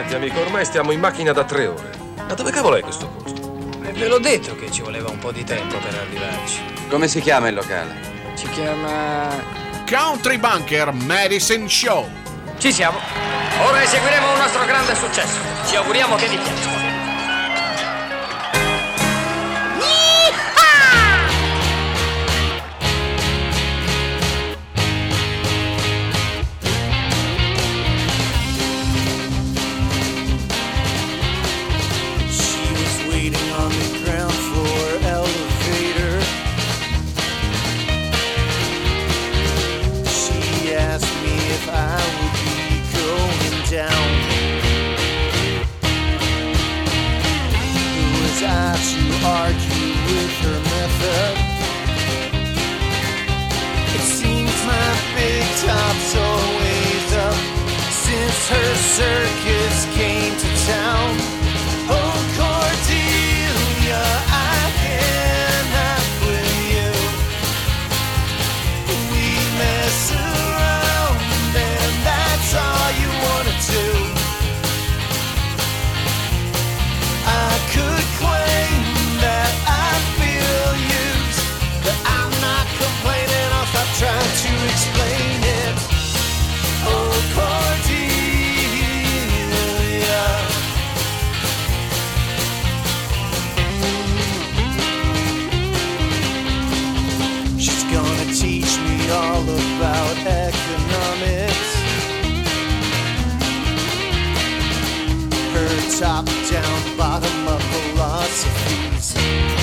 Senti amico, ormai stiamo in macchina da 3 ore. Ma dove cavolo è questo posto? Ve l'ho detto che ci voleva un po' di tempo per arrivarci. Come si chiama il locale? Si chiama... Country Bunker Medicine Show. Ci siamo. Ora eseguiremo un nostro grande successo. Ci auguriamo che vi piaccia. Her circus came to town. Oh, Cordelia, I cannot with you. We mess around and that's all you wanna do. I could claim that I feel used, but I'm not complaining. I'll stop trying to explain it. Oh, Cordelia. Teach me all about economics. Her top-down, bottom-up philosophies.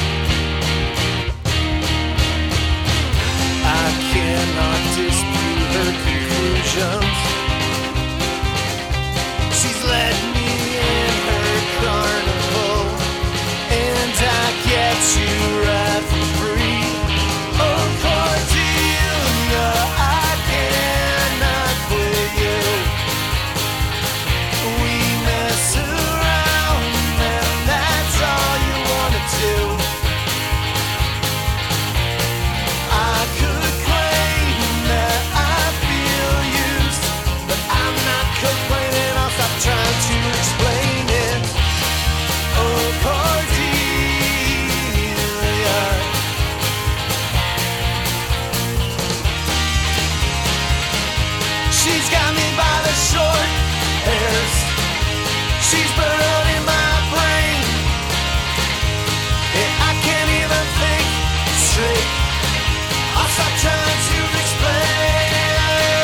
I cannot dispute her conclusions. She's led me in her carnival, and I get to ride for free. Oh, Cordelia, I cannot quit you. We mess around and that's all you wanna do. I could claim that I feel used, but I'm not complaining. I'll stop trying to explain it. Oh, Cordelia. She's got me by the short hairs. She's burrowed in my brain. And I can't even think straight. I'll stop trying to explain.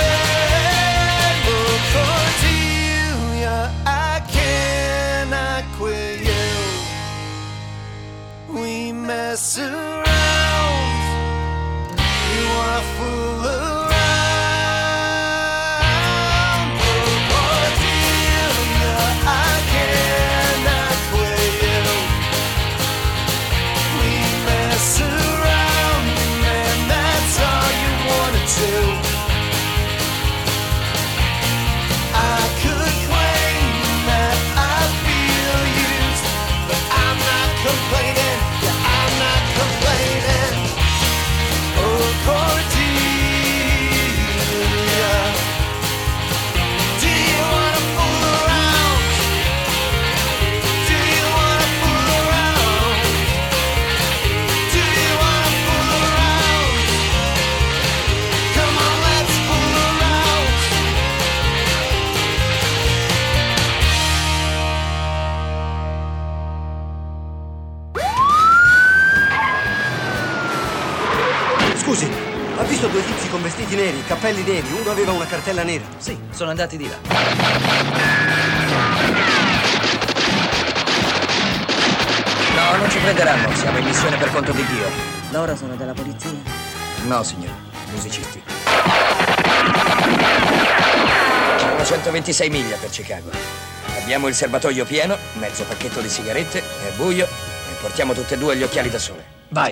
Oh, Cordelia, I cannot quit you. We mess around. You wanna fool around. Complaining, yeah, I'm not complaining. Oh, Cordelia, do you wanna fool around? Do you wanna fool around? Do you wanna fool around? Come on, let's fool around. Scusi, ha visto 2 tizi con vestiti neri, cappelli neri, uno aveva una cartella nera? Sì, sono andati di là. No, non ci prenderanno, siamo in missione per conto di Dio. Loro sono della polizia? No, signore, musicisti. Sono 126 miglia per Chicago. Abbiamo il serbatoio pieno, mezzo pacchetto di sigarette, è buio e portiamo tutte e 2 gli occhiali da sole. Vai!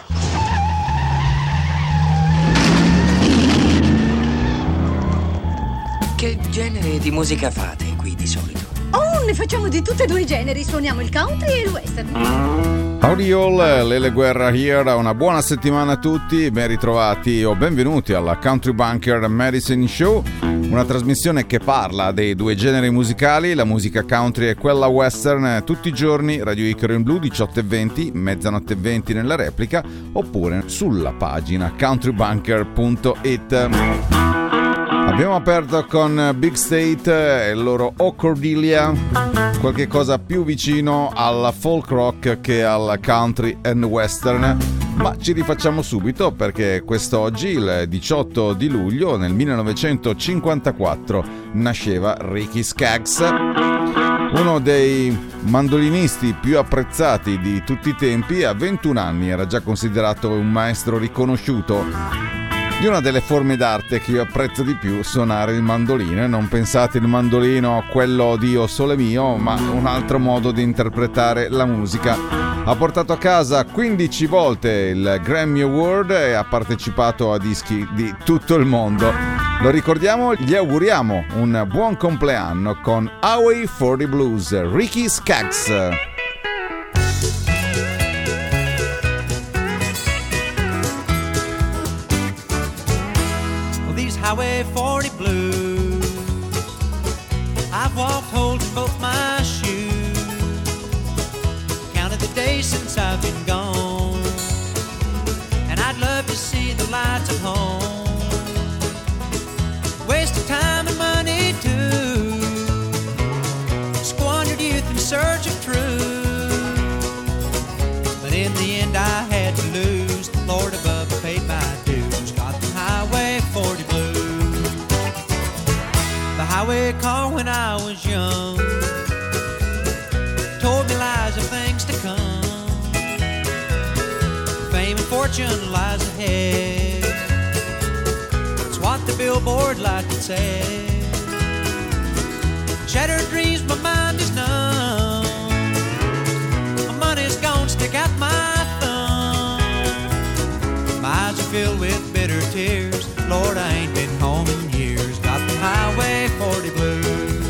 Che genere di musica fate qui di solito? Oh, ne facciamo di tutti e 2 i generi. Suoniamo il country e il western. Howdy all, Lele Guerra here, una buona settimana a tutti, ben ritrovati o benvenuti alla Country Bunker Medicine Show, una trasmissione che parla dei due generi musicali, la musica country e quella western, tutti i giorni, Radio Icaro in Blu 18:20, mezzanotte 20 nella replica, oppure sulla pagina countrybunker.it. Abbiamo aperto con Big State e il loro O Cordelia, qualche cosa più vicino al folk rock che al country and western, ma ci rifacciamo subito perché quest'oggi, il 18 di luglio, nel 1954, nasceva Ricky Skaggs, uno dei mandolinisti più apprezzati di tutti i tempi. A 21 anni era già considerato un maestro riconosciuto di una delle forme d'arte che io apprezzo di più, suonare il mandolino. E non pensate il mandolino quello di O Sole Mio, ma un altro modo di interpretare la musica. Ha portato a casa 15 volte il Grammy Award e ha partecipato a dischi di tutto il mondo. Lo ricordiamo, gli auguriamo un buon compleanno con Highway 40 Blues, Ricky Skaggs. Highway 40 blues, I've walked holes in both my shoes, counted the days since I've been gone, and I'd love to see the lights of home. Wasted time and money too, squandered youth in search of truth, but in the end I had to lose. The Lord above paid my dues, got the Highway 40 blues. The highway car when I was young told me lies of things to come. Fame and fortune lies ahead, it's what the billboard lights would say. Shattered dreams, my mind is numb, my money's gone, stick out my thumb. My eyes are filled with bitter tears, Lord, I ain't been home in years. Got the Highway 40 blues.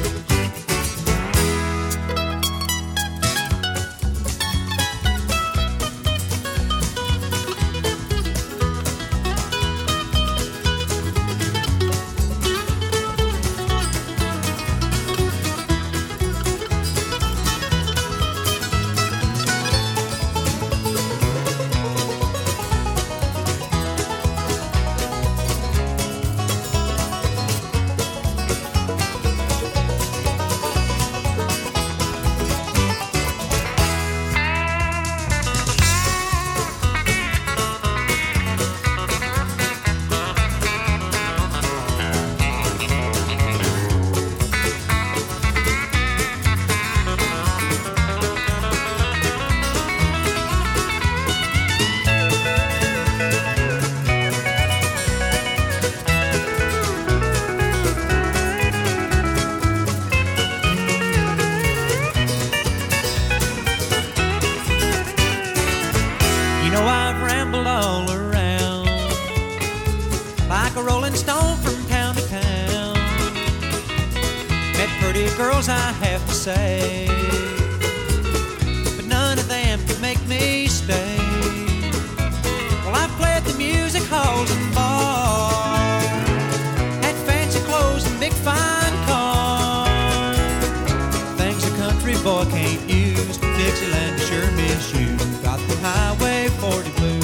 Girls, I have to say, but none of them could make me stay. Well, I've played the music halls and bars, had fancy clothes and big fine cars, things a country boy can't use. Dixieland sure miss you. Got the Highway 40 blues.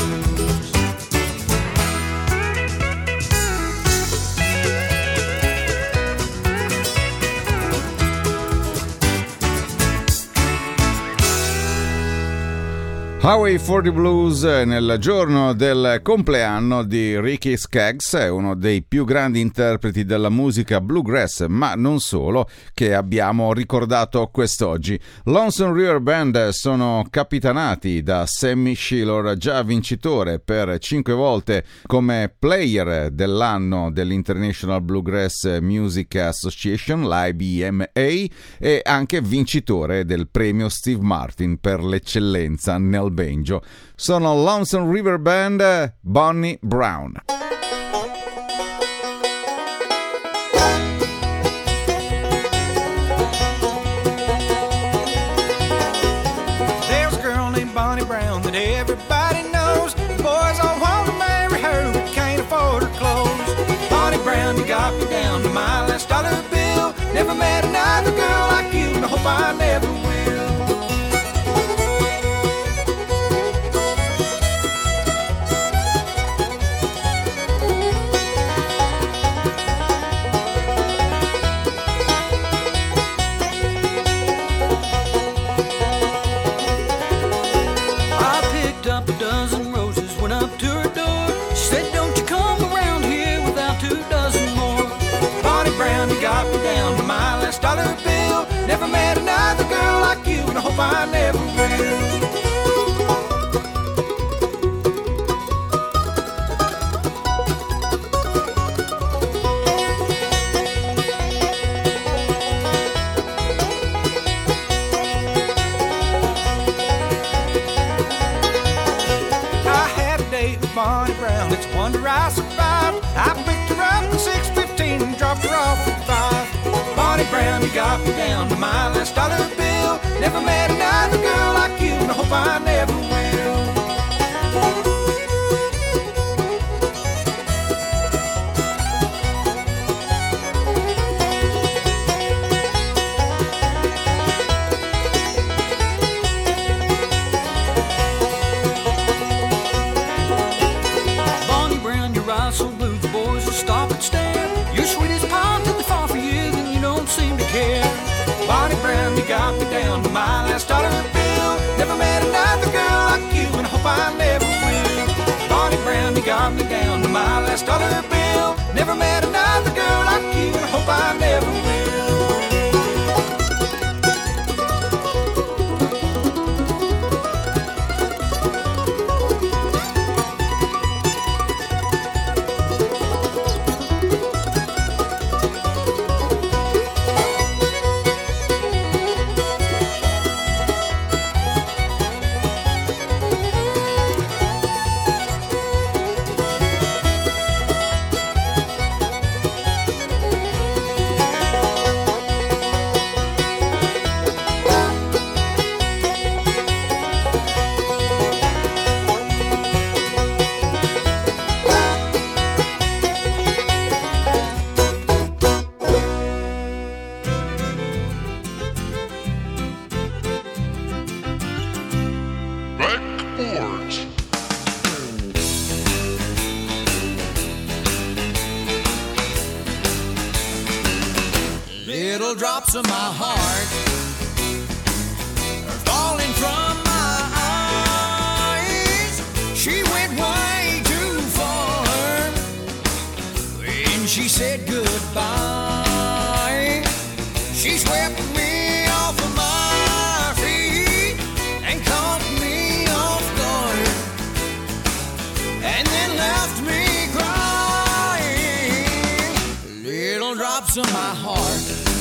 Highway 40 Blues nel giorno del compleanno di Ricky Skaggs, è uno dei più grandi interpreti della musica bluegrass, ma non solo, che abbiamo ricordato quest'oggi. Lonesome River Band sono capitanati da Sammy Shelor, già vincitore per 5 volte come player dell'anno dell'International Bluegrass Music Association, l'IBMA, e anche vincitore del premio Steve Martin per l'eccellenza nel banjo. Sono Lonesome River Band, Bonnie Brown. There's a girl named Bonnie Brown that everybody knows. Boys all want to marry her but can't afford her clothes. Bonnie Brown, you got me down to my last hope I never will. Bonnie Brown, it's a wonder I survived. I picked her up at 6:15 and dropped her off at 5. Bonnie Brown, you got me down to my last dollar bill. Never met another girl like you, and I hope I never will. Bonnie Brown, you got me down to my last dollar bill. Never met another girl like you, and I hope I never will. Bonnie Brown, you got me down to my last dollar bill. Never met another girl like you, and I hope I never will. Little drops of my heart are falling from my eyes. She went way too far when she said goodbye. She swept me off of my feet and caught me off guard, and then left me crying. Little drops of my heart.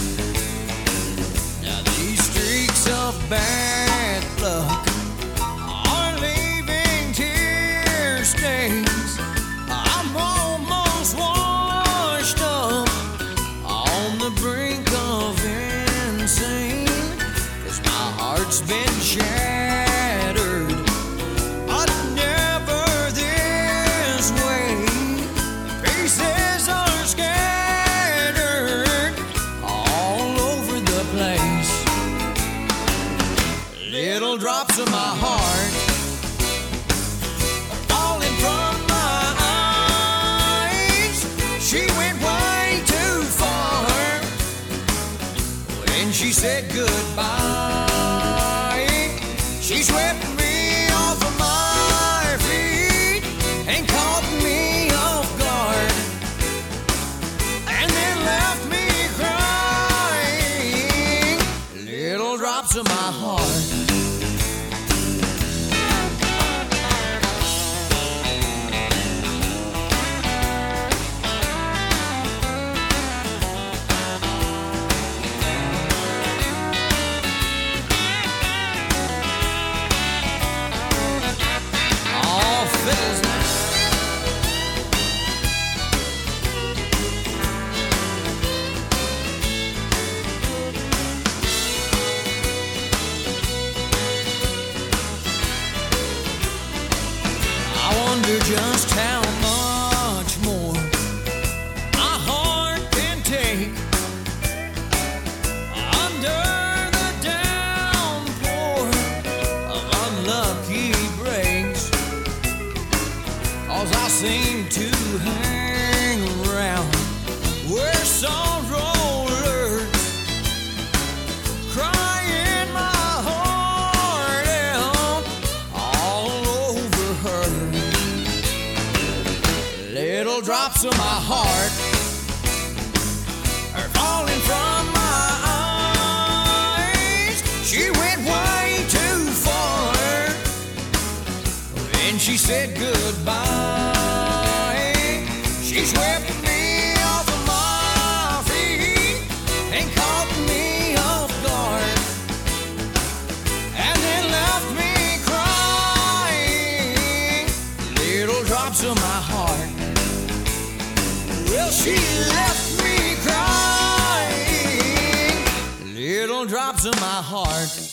Of bad luck are leaving tear stains. I'm almost washed up on the brink of insane, 'cause my heart's been shattered, but never this way. Pieces are scattered all over the place. Little drops of my heart are falling from my eyes. She went way too far when she said goodbye. She swept me off of my feet and caught me off guard, and then left me crying. Little drops of my heart. Just how much more my heart can take under the downpour of unlucky breaks, 'cause I seem to hang around where sorrow lurks, crying my heart out all over her. Little drops of my heart are falling from my eyes. She went way she said goodbye. She swept me off of my feet and caught me off guard, and then left me crying, little drops of my heart. Well, she left me crying, little drops of my heart.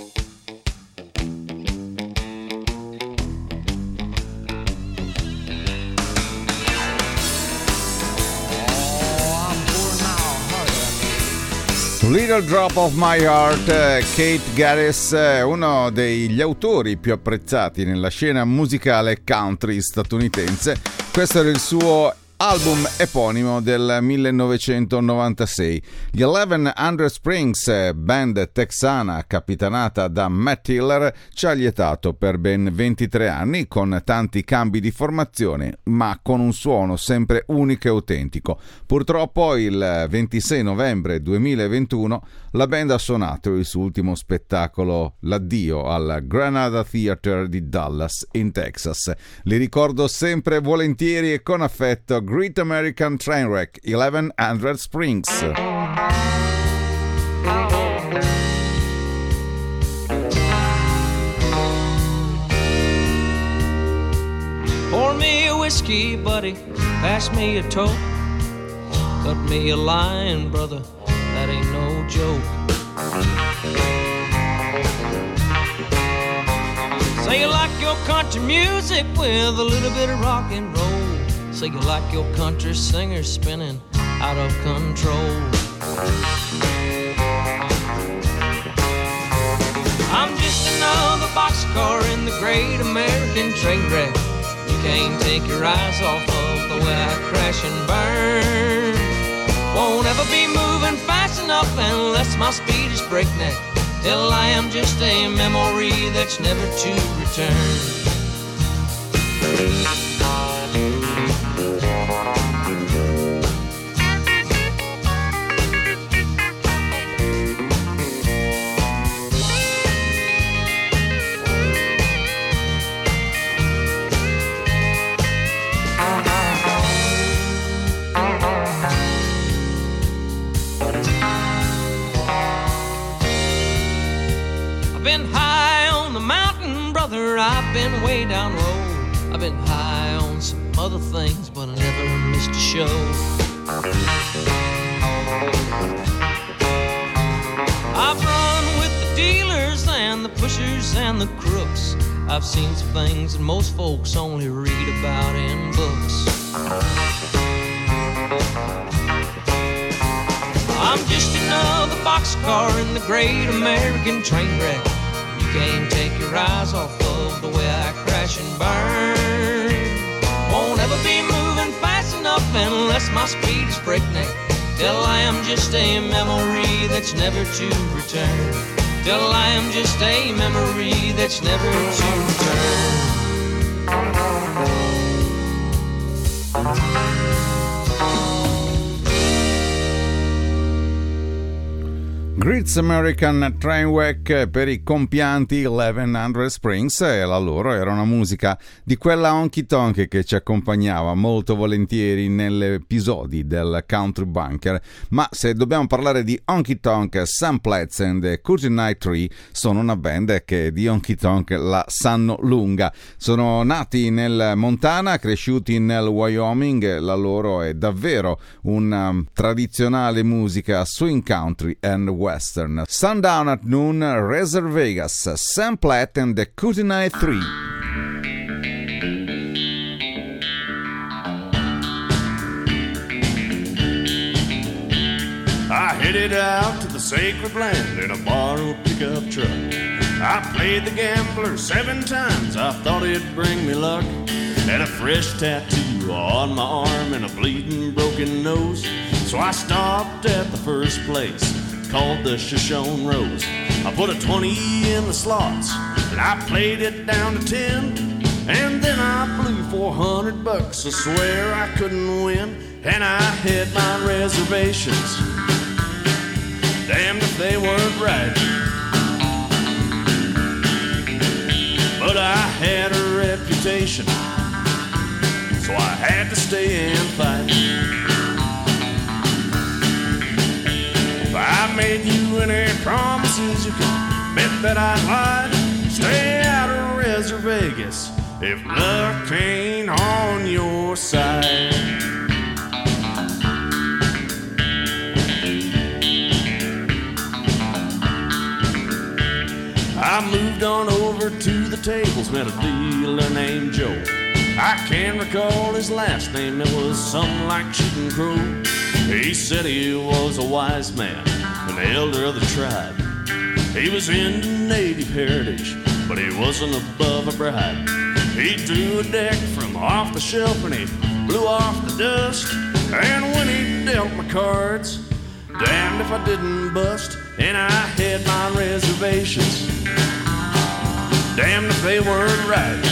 Little Drop of My Heart, Kate Garris, uno degli autori più apprezzati nella scena musicale country statunitense. Questo era il suo album eponimo del 1996. Gli 1100 Springs, band texana capitanata da Matt Tiller, ci ha lietato per ben 23 anni con tanti cambi di formazione, ma con un suono sempre unico e autentico. Purtroppo il 26 novembre 2021 la band ha suonato il suo ultimo spettacolo, l'addio al Granada Theatre di Dallas in Texas. Li ricordo sempre volentieri e con affetto. Great American Trainwreck, 1100 Springs. Pour me a whiskey, buddy, pass me a toke. Cut me a line, brother, that ain't no joke. Say you like your country music with a little bit of rock and roll. Say you like your country singer spinning out of control. I'm just another boxcar in the great American train wreck. You can't take your eyes off of the way I crash and burn. Won't ever be moving fast enough unless my speed is breakneck, till I am just a memory that's never to return. I've been way down low. I've been high on some other things, but I never missed a show. I've run with the dealers and the pushers and the crooks. I've seen some things that most folks only read about in books. I'm just another boxcar in the great American train wreck. You can't take your eyes off of the way I crash and burn. Won't ever be moving fast enough unless my speed is breakneck, till I am just a memory that's never to return. Till I am just a memory that's never to return. Great American Trainwreck per i compianti 1100 Springs, e la loro era una musica di quella honky tonk che ci accompagnava molto volentieri negli episodi del Country Bunker. Ma se dobbiamo parlare di honky tonk, Sam Platts and the Curtis Knight Tree sono una band che di honky tonk la sanno lunga. Sono nati nel Montana, cresciuti nel Wyoming, la loro è davvero una tradizionale musica swing country and western. Sundown at Noon, Razor Vegas, Sam Platt and the Kootenai 3. I headed out to the sacred land in a borrowed pickup truck. I played the gambler 7 times, I thought it'd bring me luck. Had a fresh tattoo on my arm and a bleeding broken nose, so I stopped at the first place, called the Shoshone Rose. I put a 20 in the slots and I played it down to 10, and then I blew $400. I swear I couldn't win, and I had my reservations, damned if they weren't right. But I had a reputation reservation, so I had to stay and fight. If I made you any promises, you can bet that I'd lie. Stay out of Res Vegas if luck ain't on your side. I moved on over to the tables, met a dealer named Joe. I can't recall his last name, it was something like Cheating Crow. He said he was a wise man, an elder of the tribe. He was into native heritage, but he wasn't above a bribe. He drew a deck from off the shelf and he blew off the dust. And when he dealt my cards, damned if I didn't bust. And I had my reservations, damned if they weren't right.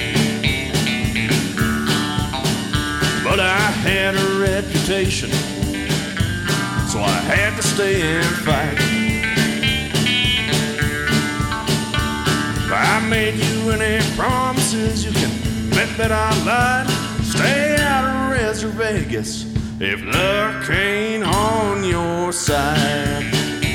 But I had a reputation, so I had to stay and fight. If I made you any promises, you can bet that I lied. Stay out of Res Vegas if luck ain't on your side.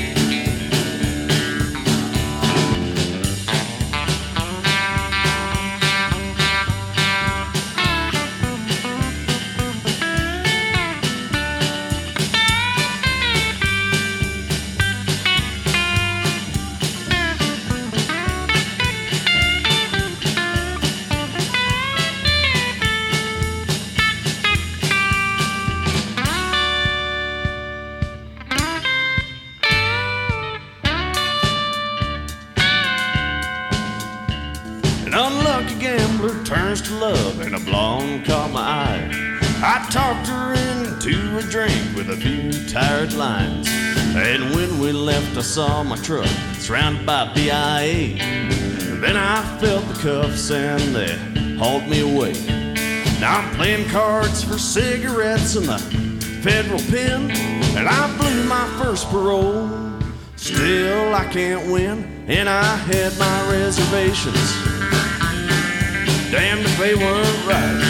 Turns to love and a blonde caught my eye. I talked her into a drink with a few tired lines. And when we left I saw my truck surrounded by BIA. And then I felt the cuffs and they hauled me away. Now I'm playing cards for cigarettes in the federal pen. And I blew my first parole, still I can't win. And I had my reservations, damned if they weren't right.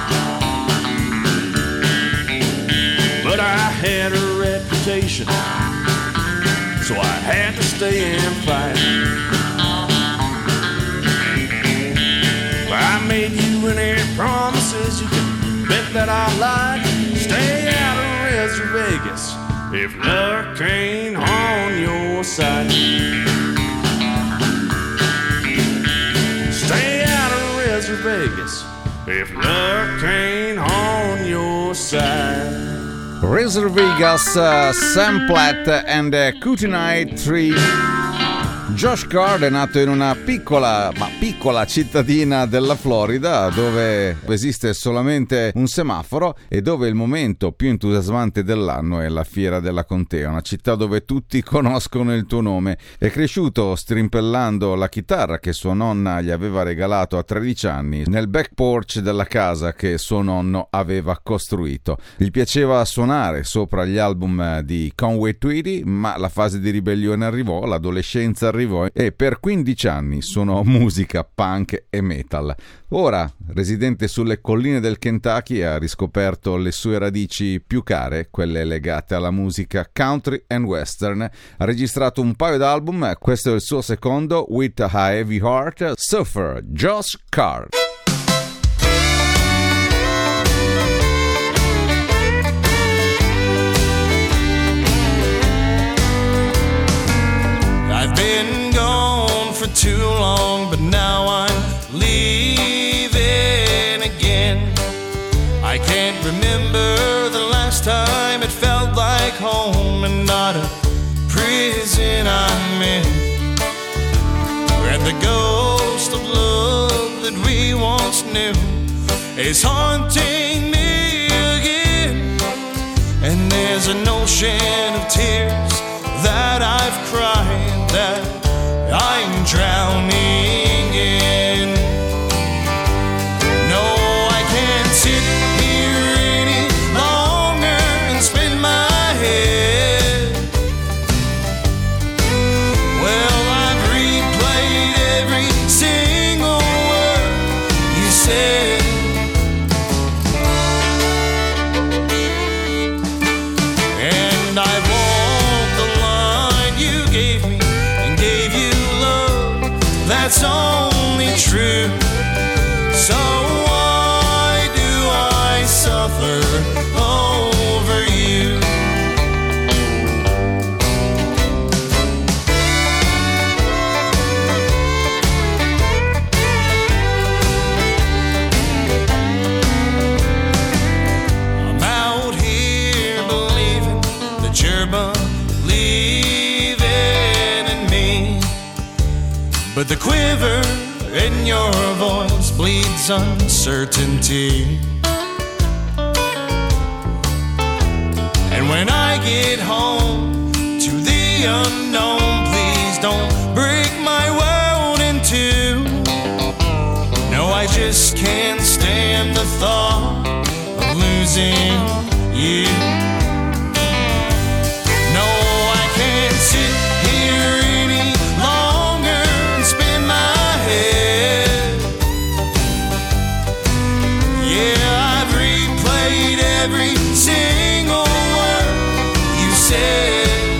But I had a reputation, so I had to stay and fight. If I made you any promises, you can bet that I lied. Stay out of Res Vegas if luck ain't on your side. Stay out of Res Vegas if luck ain't on your side. Res Vegas, Sam Platt and Kootenai Tree. Josh Card è nato in una piccola cittadina della Florida dove esiste solamente un semaforo e dove il momento più entusiasmante dell'anno è la Fiera della Contea, una città dove tutti conoscono il tuo nome. È cresciuto strimpellando la chitarra che sua nonna gli aveva regalato a 13 anni nel back porch della casa che suo nonno aveva costruito. Gli piaceva suonare sopra gli album di Conway Twitty, ma la fase di ribellione arrivò, l'adolescenza arrivò e per 15 anni suonò musica punk e metal. Ora, residente sulle colline del Kentucky, ha riscoperto le sue radici più care, quelle legate alla musica country and western. Ha registrato un paio d'album, questo è il suo secondo, With a Heavy Heart, Suffer, Josh Card. I've been gone for too long, but now I'm leaving again. I can't remember the last time it felt like home and not a prison I'm in. And the ghost of love that we once knew is haunting me again. And there's an ocean of tears that I've cried, that I'm drowning in. No, I can't sit here any longer and spin my head. Well, I've replayed every single word you said. that's only true. So why do I suffer over you? I'm out here believing that you're believing in me, but the quiver in your voice bleeds uncertainty. And when I get home to the unknown, please don't break my world in two. No, I just can't stand the thought of losing you. No, I can't sit here any longer and spin my head. Yeah, I've replayed every single word you said.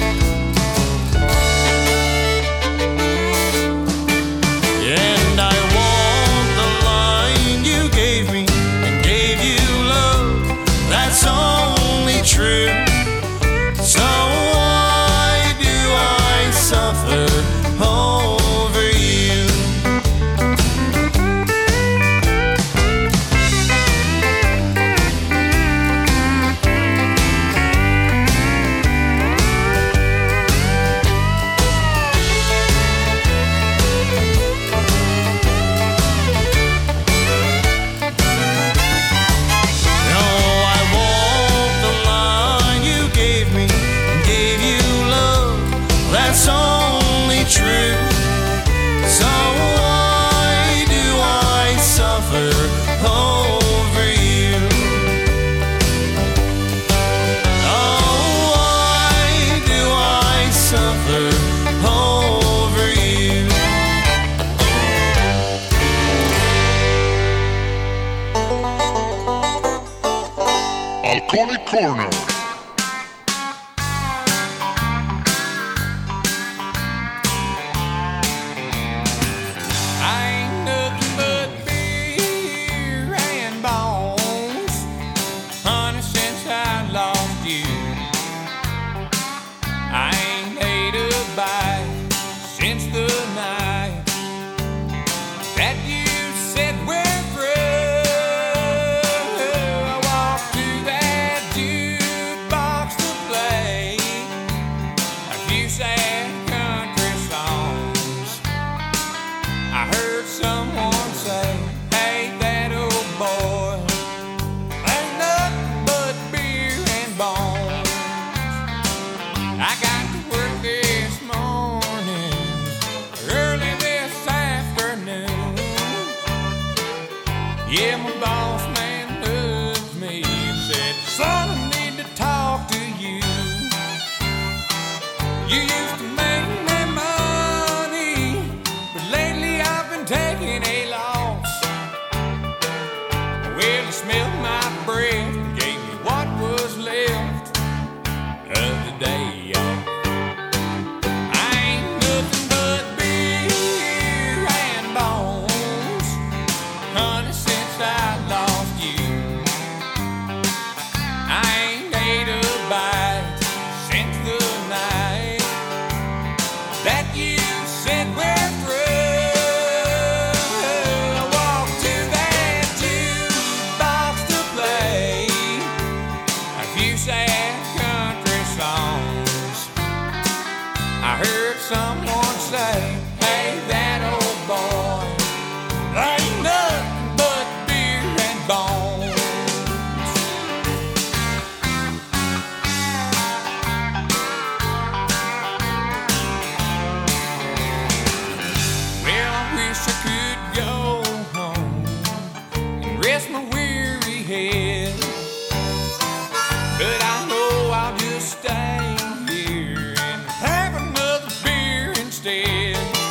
And I want the line you gave me and gave you love that's only true. So why do I suffer over you? No, I want the line you gave me and gave you love that's only true. So why do I suffer over you? Oh, why do I suffer over you? Alcoholic Corner. I ain't nothing but beer and bones, honey, since I lost you. I ain't ate a bite since the night that you said we're through. I walked to that jukebox to play a few sad country songs. I heard someone say, hey, that old boy, ain't nothing but beer and bones. I got to work this morning, early this afternoon. Yeah, my boss man nudged me and said, son, I need to talk to you. You used to make me money, but lately I've been taking a loss. Well, he smelled my breath and gave me what was left of the day off. I ain't nothing but beer and bones, honey, since I lost you. I ain't ate a bite since the night that you said we're through. I walked to that jukebox to play a few sad country songs. I heard someone say, hey, that old boy, ain't nothing but beer and bones. Well, I wish I could go home and rest my weary head, but I know I'll just stay here and have another beer instead.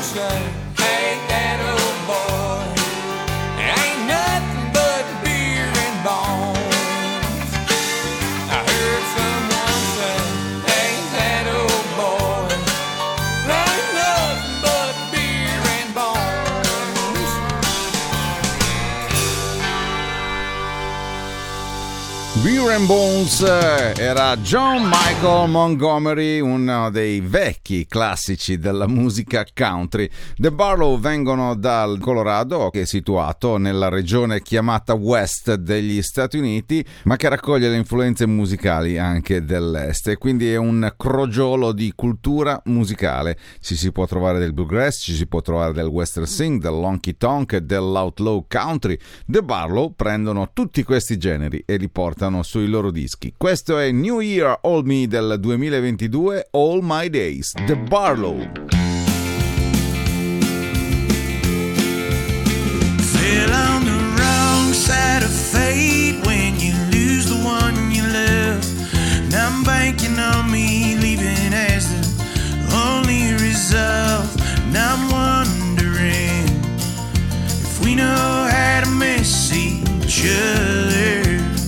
say, hey, that old boy, ain't nothing but beer and bones. I heard someone say, hey, that old boy, ain't nothing but beer and bones. Beer and Bones era John Michael Montgomery, uno dei vecchi classici della musica country. The Barlow vengono dal Colorado, che è situato nella regione chiamata West degli Stati Uniti, ma che raccoglie le influenze musicali anche dell'Est, e quindi è un crogiolo di cultura musicale. Ci si può trovare del bluegrass, ci si può trovare del western swing, dell'honky tonk e dell'outlaw country. The Barlow prendono tutti questi generi e li portano sui loro dischi. Questo è New Year Old Me del 2022, All My Days, The Barlow. Fell on the wrong side of fate when you lose the one you love. Now I'm banking on me leaving as the only resolve. Now I'm wondering if we know how to miss each other.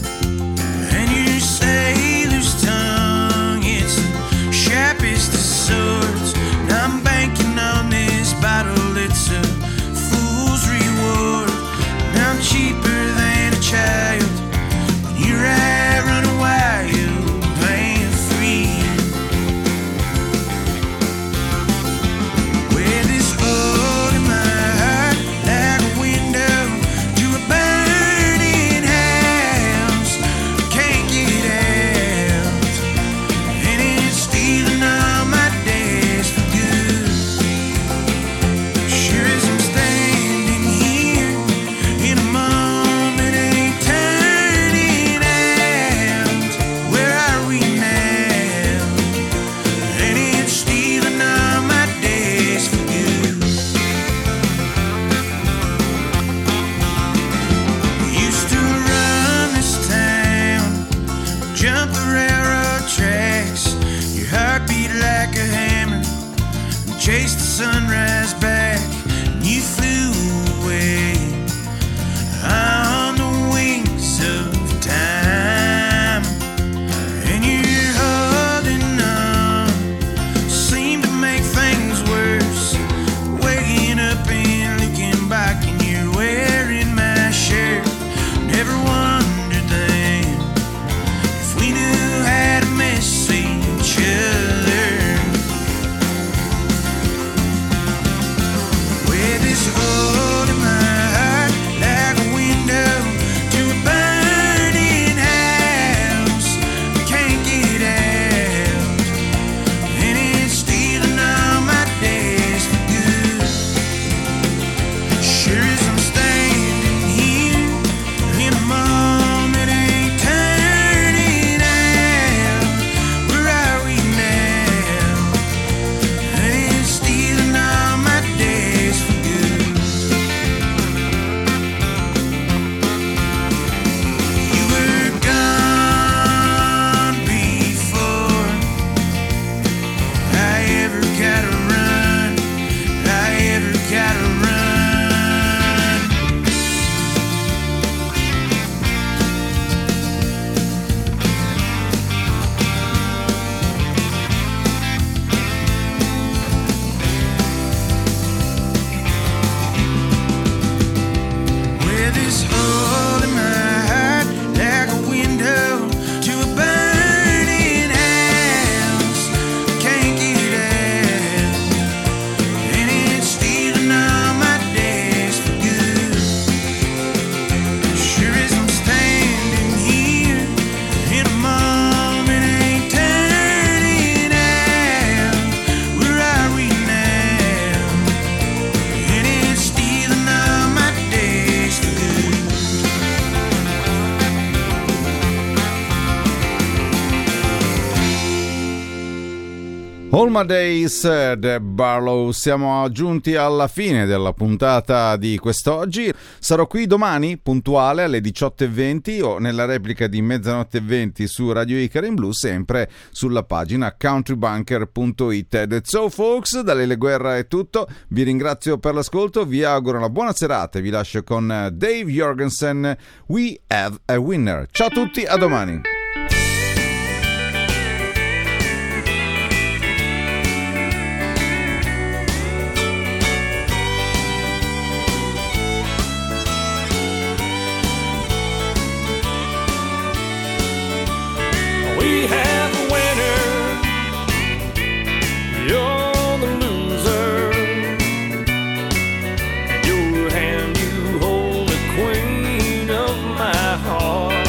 Sailor's tongue, it's the sharpest of swords. Now I'm banking on this bottle, it's a fool's reward. Now I'm cheaper than a child when you're out running wild, playing free. With this hole in my heart, like a window to a burning house, can't get stealing all my days for good. Sure as I'm standing here in a moment ain't turning out. Where are we now? And it's stealing all my days for good. We used to run this town, jump the railroad tracks. Your heart beat like a hammer and chased the sunrise back, and you flew away on the wings of time. And you're holding on, seem to make things worse, waking up and looking back, and you're wearing my shirt. Never wondered then if we knew how to miss each other. All My Days, Deb Barlow. Siamo giunti alla fine della puntata di quest'oggi. Sarò qui domani puntuale alle 18:20 o nella replica di mezzanotte e 20 su Radio Icaro in Blu, sempre sulla pagina countrybunker.it. That's so folks, da Lele Guerra è tutto. Vi ringrazio per l'ascolto, vi auguro una buona serata e vi lascio con Dave Jorgensen, We Have a Winner. Ciao a tutti, a domani. We have a winner, you're the loser. In your hand you hold the queen of my heart,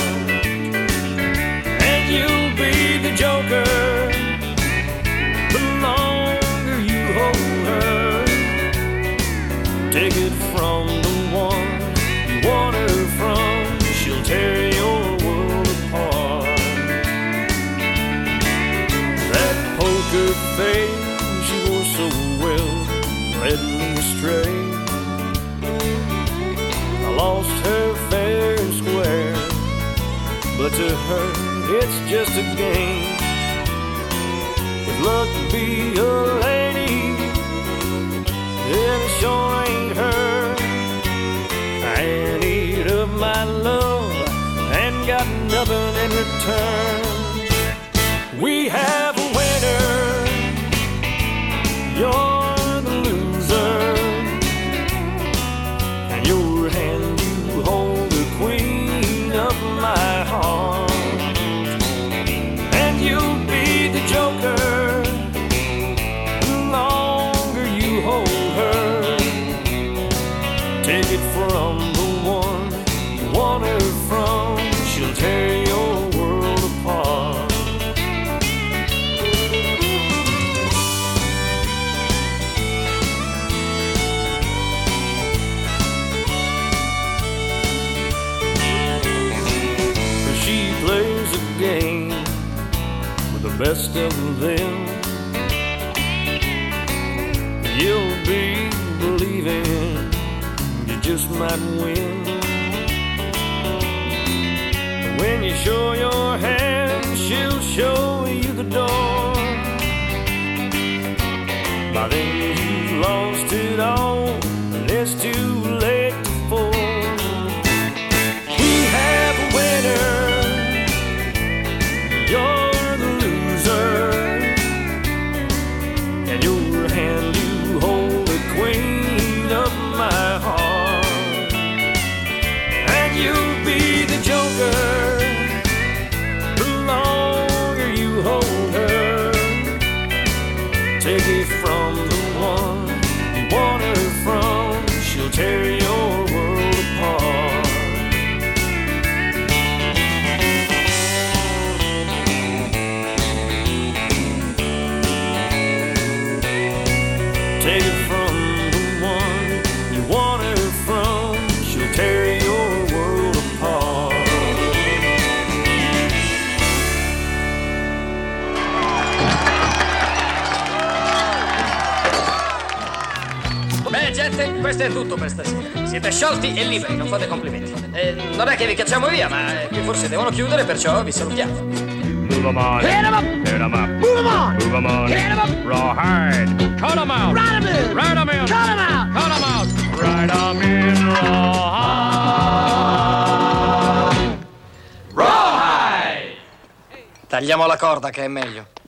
and you'll be the joker the longer you hold her. Take it from the one you want her from, she'll tear your world apart. Poker face she wore so well led me astray. I lost her fair and square, but to her it's just a game. If luck be a lady, then it sure ain't her. I need of my love and got nothing in return. We have a winner, you're the loser. In your hand you hold the queen of my heart, and you'll be the joker the longer you hold her. Take it from the one you want her from, she'll tear your world apart. Game with the best of them, you'll be believing you just might win. When you show your hand, she'll show you the door. By then you've lost it all, and it's too late to fall. We have a winner, you're the loser. In your hand you hold the queen of my heart, and you'll be the joker the longer you hold her. Take it from the one you want her from, she'll tear your world apart. Take it from the one you want her from, she'll tear your world apart. Bene gente, questo è tutto per stasera. Siete sciolti e liberi, non fate complimenti. Non è che vi cacciamo via, ma qui forse devono chiudere, perciò vi salutiamo. Move 'em on. Hit 'em up. Hit 'em up. Move 'em on. Move 'em on. Hit 'em up. Rawhide. Cut 'em out. Ride 'em in. Ride 'em in. Cut 'em out. Cut 'em out. Ride 'em in. Rawhide. Rawhide! Tagliamo la corda che è meglio.